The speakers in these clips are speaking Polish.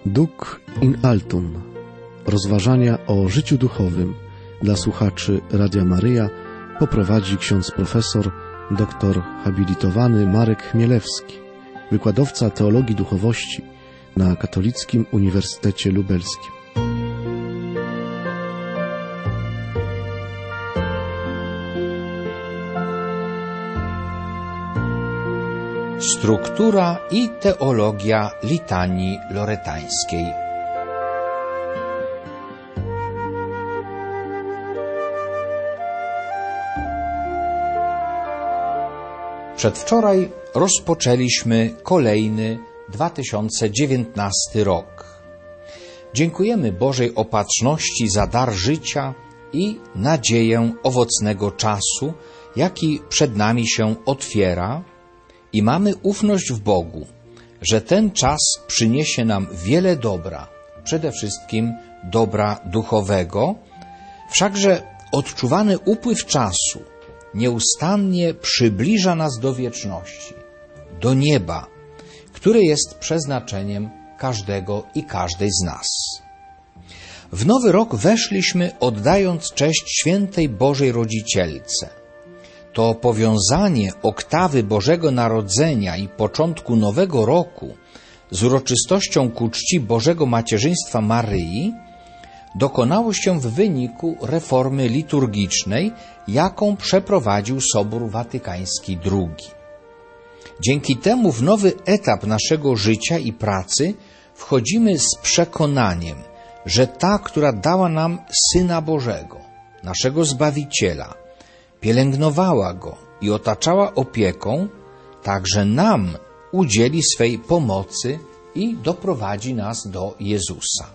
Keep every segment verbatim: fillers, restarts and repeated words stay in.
Duc in altum. Rozważania o życiu duchowym dla słuchaczy Radia Maryja poprowadzi ksiądz profesor doktor habilitowany Marek Chmielewski, wykładowca teologii duchowości na Katolickim Uniwersytecie Lubelskim. Struktura i teologia litanii loretańskiej. Przedwczoraj rozpoczęliśmy kolejny dwa tysiące dziewiętnasty rok. Dziękujemy Bożej Opatrzności za dar życia i nadzieję owocnego czasu, jaki przed nami się otwiera, i mamy ufność w Bogu, że ten czas przyniesie nam wiele dobra, przede wszystkim dobra duchowego, wszakże odczuwany upływ czasu nieustannie przybliża nas do wieczności, do nieba, które jest przeznaczeniem każdego i każdej z nas. W nowy rok weszliśmy, oddając cześć świętej Bożej Rodzicielce. To powiązanie oktawy Bożego Narodzenia i początku nowego roku z uroczystością ku czci Bożego Macierzyństwa Maryi dokonało się w wyniku reformy liturgicznej, jaką przeprowadził Sobór Watykański drugi. Dzięki temu w nowy etap naszego życia i pracy wchodzimy z przekonaniem, że ta, która dała nam Syna Bożego, naszego Zbawiciela, pielęgnowała Go i otaczała opieką, także nam udzieli swej pomocy i doprowadzi nas do Jezusa.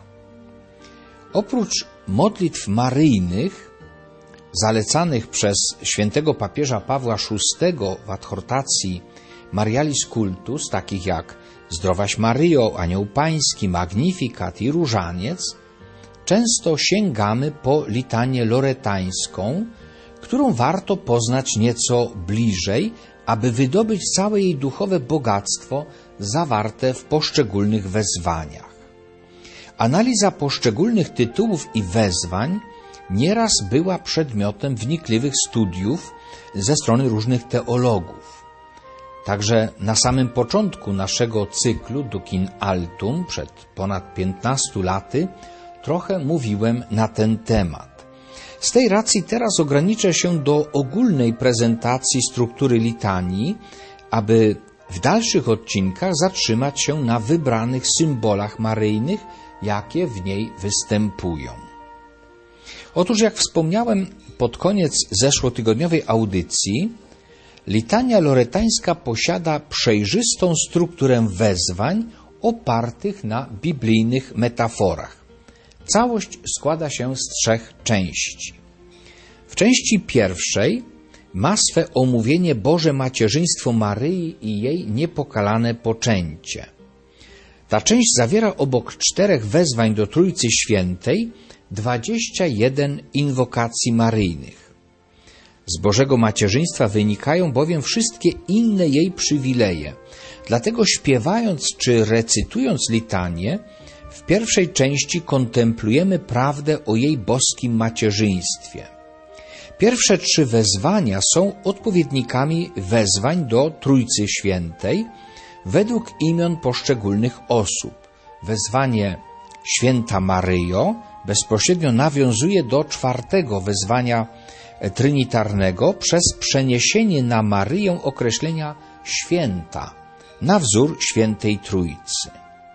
Oprócz modlitw maryjnych, zalecanych przez świętego papieża Pawła szóstego w adhortacji Marialis Cultus, takich jak Zdrowaś Maryjo, Anioł Pański, Magnificat i Różaniec, często sięgamy po litanię loretańską, którą warto poznać nieco bliżej, aby wydobyć całe jej duchowe bogactwo zawarte w poszczególnych wezwaniach. Analiza poszczególnych tytułów i wezwań nieraz była przedmiotem wnikliwych studiów ze strony różnych teologów. Także na samym początku naszego cyklu Duc in altum, przed ponad piętnastu laty, trochę mówiłem na ten temat. Z tej racji teraz ograniczę się do ogólnej prezentacji struktury litanii, aby w dalszych odcinkach zatrzymać się na wybranych symbolach maryjnych, jakie w niej występują. Otóż, jak wspomniałem pod koniec zeszłotygodniowej audycji, litania loretańska posiada przejrzystą strukturę wezwań opartych na biblijnych metaforach. Całość składa się z trzech części. W części pierwszej ma swe omówienie Boże Macierzyństwo Maryi i jej niepokalane poczęcie. Ta część zawiera obok czterech wezwań do Trójcy Świętej dwadzieścia jeden inwokacji maryjnych. Z Bożego Macierzyństwa wynikają bowiem wszystkie inne jej przywileje. Dlatego śpiewając czy recytując litanię, w pierwszej części kontemplujemy prawdę o jej boskim macierzyństwie. Pierwsze trzy wezwania są odpowiednikami wezwań do Trójcy Świętej według imion poszczególnych osób. Wezwanie Święta Maryjo bezpośrednio nawiązuje do czwartego wezwania trinitarnego przez przeniesienie na Maryję określenia święta na wzór Świętej Trójcy.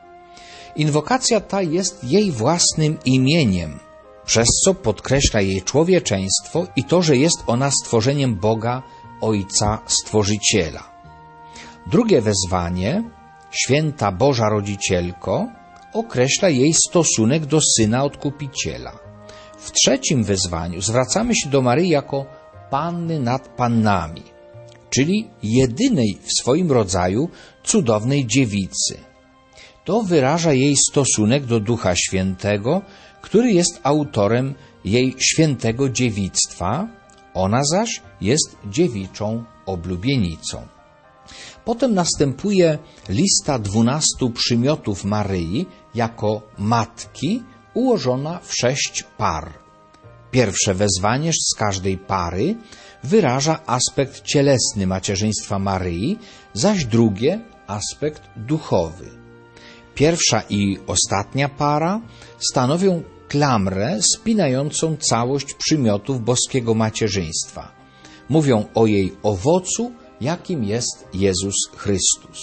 Inwokacja ta jest jej własnym imieniem, przez co podkreśla jej człowieczeństwo i to, że jest ona stworzeniem Boga, Ojca Stworzyciela. Drugie wezwanie, Święta Boża Rodzicielko, określa jej stosunek do Syna Odkupiciela. W trzecim wezwaniu zwracamy się do Maryi jako Panny nad Pannami, czyli jedynej w swoim rodzaju cudownej dziewicy. To wyraża jej stosunek do Ducha Świętego, który jest autorem jej świętego dziewictwa, ona zaś jest dziewiczą oblubienicą. Potem następuje lista dwunastu przymiotów Maryi jako matki, ułożona w sześć par. Pierwsze wezwanie z każdej pary wyraża aspekt cielesny macierzyństwa Maryi, zaś drugie aspekt duchowy. Pierwsza i ostatnia para stanowią klamrę spinającą całość przymiotów boskiego macierzyństwa. Mówią o jej owocu, jakim jest Jezus Chrystus.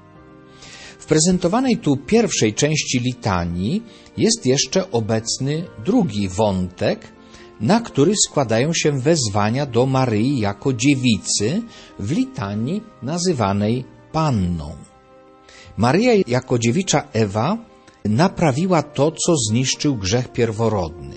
W prezentowanej tu pierwszej części litanii jest jeszcze obecny drugi wątek, na który składają się wezwania do Maryi jako dziewicy w litanii nazywanej Panną. Maryja jako dziewicza Ewa naprawiła to, co zniszczył grzech pierworodny.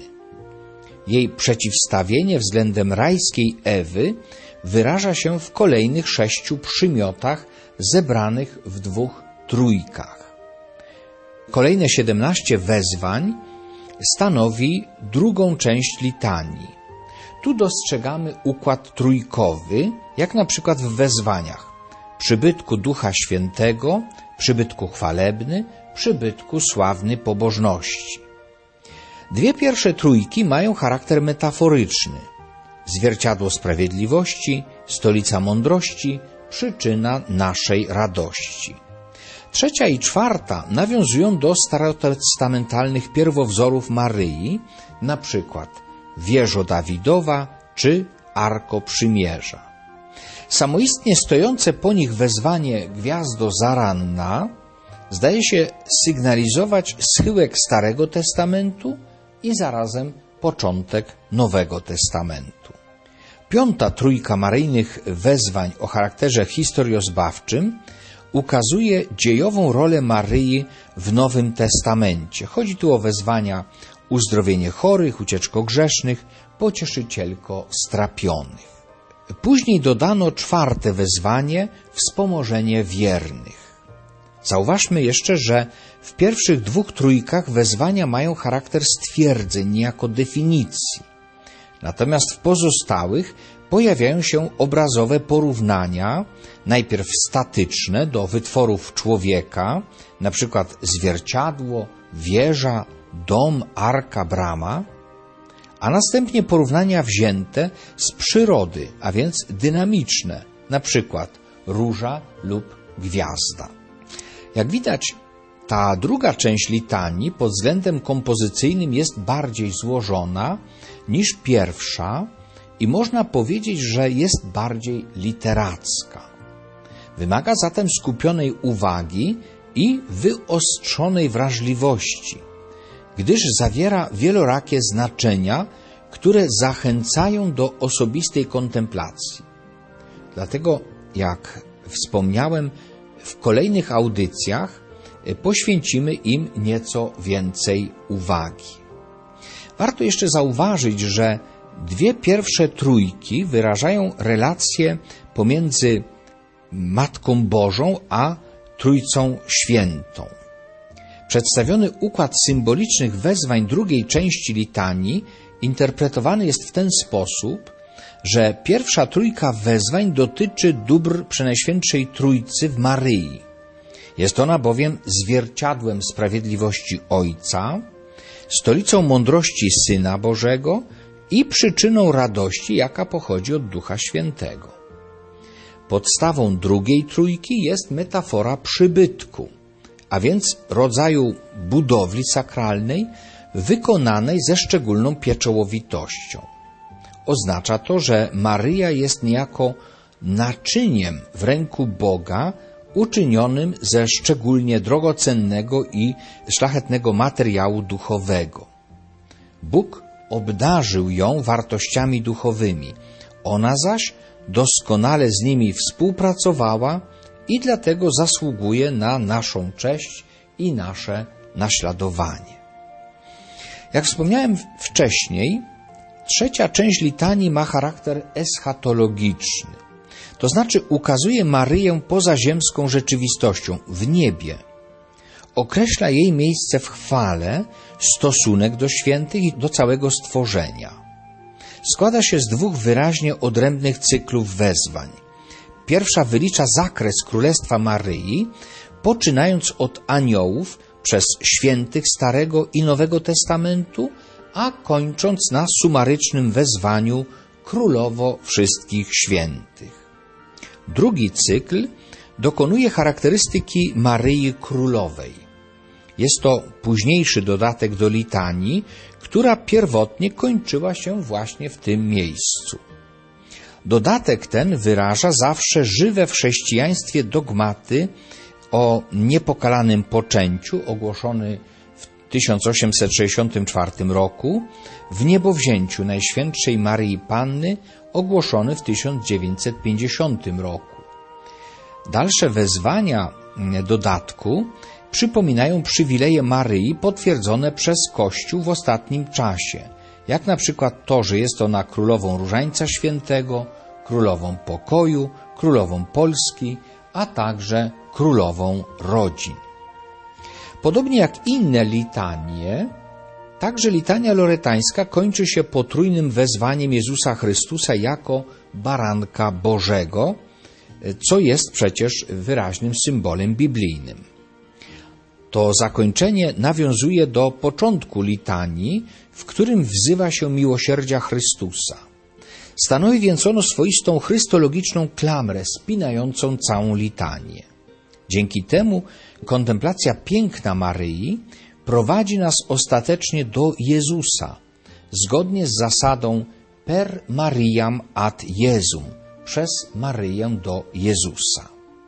Jej przeciwstawienie względem rajskiej Ewy wyraża się w kolejnych sześciu przymiotach zebranych w dwóch trójkach. Kolejne siedemnaście wezwań stanowi drugą część litanii. Tu dostrzegamy układ trójkowy, jak na przykład w wezwaniach: przybytku Ducha Świętego, przybytku chwalebny, przybytku sławny pobożności. Dwie pierwsze trójki mają charakter metaforyczny. Zwierciadło sprawiedliwości, stolica mądrości, przyczyna naszej radości. Trzecia i czwarta nawiązują do starotestamentalnych pierwowzorów Maryi, na przykład wieżo Dawidowa czy Arko Przymierza. Samoistnie stojące po nich wezwanie Gwiazdo zaranna zdaje się sygnalizować schyłek Starego Testamentu i zarazem początek Nowego Testamentu. Piąta trójka maryjnych wezwań o charakterze historiozbawczym ukazuje dziejową rolę Maryi w Nowym Testamencie. Chodzi tu o wezwania: uzdrowienie chorych, ucieczko grzesznych, pocieszycielko strapionych. Później dodano czwarte wezwanie: wspomożenie wiernych. Zauważmy jeszcze, że w pierwszych dwóch trójkach wezwania mają charakter stwierdzeń, niejako definicji. Natomiast w pozostałych pojawiają się obrazowe porównania, najpierw statyczne do wytworów człowieka, na przykład zwierciadło, wieża, dom, arka, brama, a następnie porównania wzięte z przyrody, a więc dynamiczne, na przykład róża lub gwiazda. Jak widać, ta druga część litanii pod względem kompozycyjnym jest bardziej złożona niż pierwsza i można powiedzieć, że jest bardziej literacka. Wymaga zatem skupionej uwagi i wyostrzonej wrażliwości, gdyż zawiera wielorakie znaczenia, które zachęcają do osobistej kontemplacji. Dlatego, jak wspomniałem, w kolejnych audycjach poświęcimy im nieco więcej uwagi. Warto jeszcze zauważyć, że dwie pierwsze trójki wyrażają relację pomiędzy Matką Bożą a Trójcą Świętą. Przedstawiony układ symbolicznych wezwań drugiej części litanii interpretowany jest w ten sposób, że pierwsza trójka wezwań dotyczy dóbr Przenajświętszej Trójcy w Maryi. Jest ona bowiem zwierciadłem sprawiedliwości Ojca, stolicą mądrości Syna Bożego i przyczyną radości, jaka pochodzi od Ducha Świętego. Podstawą drugiej trójki jest metafora przybytku, a więc rodzaju budowli sakralnej wykonanej ze szczególną pieczołowitością. Oznacza to, że Maryja jest niejako naczyniem w ręku Boga uczynionym ze szczególnie drogocennego i szlachetnego materiału duchowego. Bóg obdarzył ją wartościami duchowymi, ona zaś doskonale z nimi współpracowała i dlatego zasługuje na naszą cześć i nasze naśladowanie. Jak wspomniałem wcześniej, trzecia część litanii ma charakter eschatologiczny, to znaczy ukazuje Maryję pozaziemską rzeczywistością, w niebie. Określa jej miejsce w chwale, stosunek do świętych i do całego stworzenia. Składa się z dwóch wyraźnie odrębnych cyklów wezwań. pierwsza wylicza zakres Królestwa Maryi, poczynając od aniołów, przez świętych Starego i Nowego Testamentu, a kończąc na sumarycznym wezwaniu Królowo wszystkich świętych. Drugi cykl dokonuje charakterystyki Maryi Królowej. Jest to późniejszy dodatek do litanii, która pierwotnie kończyła się właśnie w tym miejscu. Dodatek ten wyraża zawsze żywe w chrześcijaństwie dogmaty o niepokalanym poczęciu, ogłoszony w tysiąc osiemset sześćdziesiątym czwartym roku, w niebowzięciu Najświętszej Maryi Panny, ogłoszony w tysiąc dziewięćset pięćdziesiątym roku. Dalsze wezwania dodatku przypominają przywileje Maryi potwierdzone przez Kościół w ostatnim czasie, jak na przykład to, że jest ona królową Różańca Świętego, królową pokoju, królową Polski, a także królową rodzin. Podobnie jak inne litanie, także litania loretańska kończy się potrójnym wezwaniem Jezusa Chrystusa jako baranka Bożego, co jest przecież wyraźnym symbolem biblijnym. To zakończenie nawiązuje do początku litanii, w którym wzywa się miłosierdzia Chrystusa. Stanowi więc ono swoistą chrystologiczną klamrę spinającą całą litanię. Dzięki temu kontemplacja piękna Maryi prowadzi nas ostatecznie do Jezusa, zgodnie z zasadą per Mariam ad Jesum, przez Maryję do Jezusa.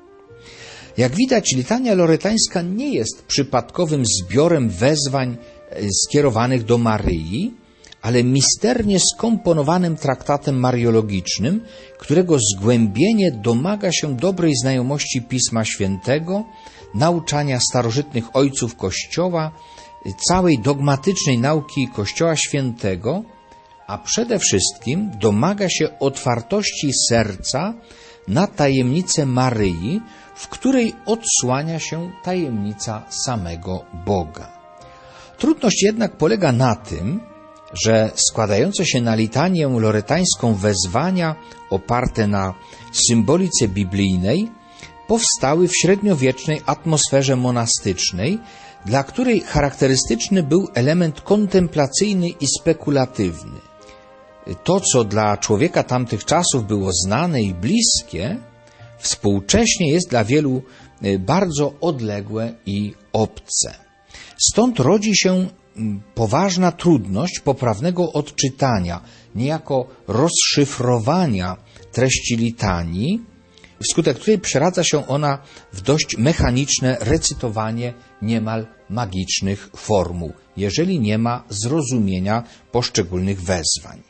Jak widać, litania loretańska nie jest przypadkowym zbiorem wezwań skierowanych do Maryi, ale misternie skomponowanym traktatem mariologicznym, którego zgłębienie domaga się dobrej znajomości Pisma Świętego, nauczania starożytnych ojców Kościoła, całej dogmatycznej nauki Kościoła Świętego, a przede wszystkim domaga się otwartości serca na tajemnicę Maryi, w której odsłania się tajemnica samego Boga. Trudność jednak polega na tym, że składające się na litanię loretańską wezwania oparte na symbolice biblijnej powstały w średniowiecznej atmosferze monastycznej, dla której charakterystyczny był element kontemplacyjny i spekulatywny. To, co dla człowieka tamtych czasów było znane i bliskie, współcześnie jest dla wielu bardzo odległe i obce. Stąd rodzi się poważna trudność poprawnego odczytania, niejako rozszyfrowania treści litanii, wskutek której przeradza się ona w dość mechaniczne recytowanie niemal magicznych formuł, jeżeli nie ma zrozumienia poszczególnych wezwań.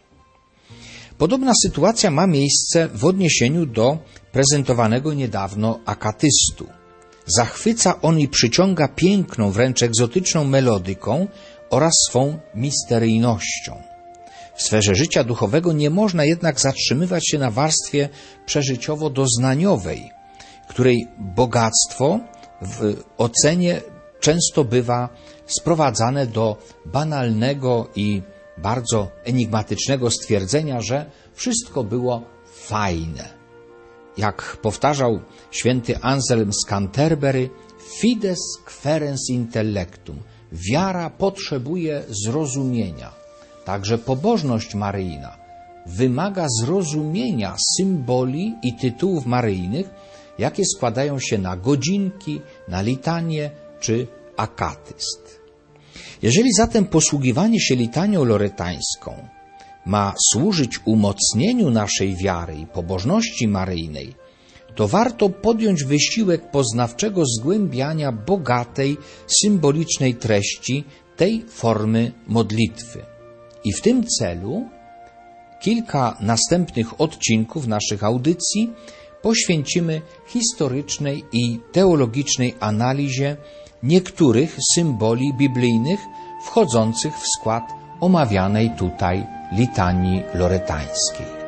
Podobna sytuacja ma miejsce w odniesieniu do prezentowanego niedawno akatystu. Zachwyca on i przyciąga piękną, wręcz egzotyczną melodyką oraz swą misteryjnością. W sferze życia duchowego nie można jednak zatrzymywać się na warstwie przeżyciowo-doznaniowej, której bogactwo w ocenie często bywa sprowadzane do banalnego i bardzo enigmatycznego stwierdzenia, że wszystko było fajne. Jak powtarzał święty Anselm z Canterbury, fides querens intellectum. Wiara potrzebuje zrozumienia. Także pobożność maryjna wymaga zrozumienia symboli i tytułów maryjnych, jakie składają się na godzinki, na litanię czy akatyst. Jeżeli zatem posługiwanie się litanią loretańską ma służyć umocnieniu naszej wiary i pobożności maryjnej, to warto podjąć wysiłek poznawczego zgłębiania bogatej, symbolicznej treści tej formy modlitwy. I w tym celu kilka następnych odcinków naszych audycji poświęcimy historycznej i teologicznej analizie niektórych symboli biblijnych wchodzących w skład omawianej tutaj litanii loretańskiej.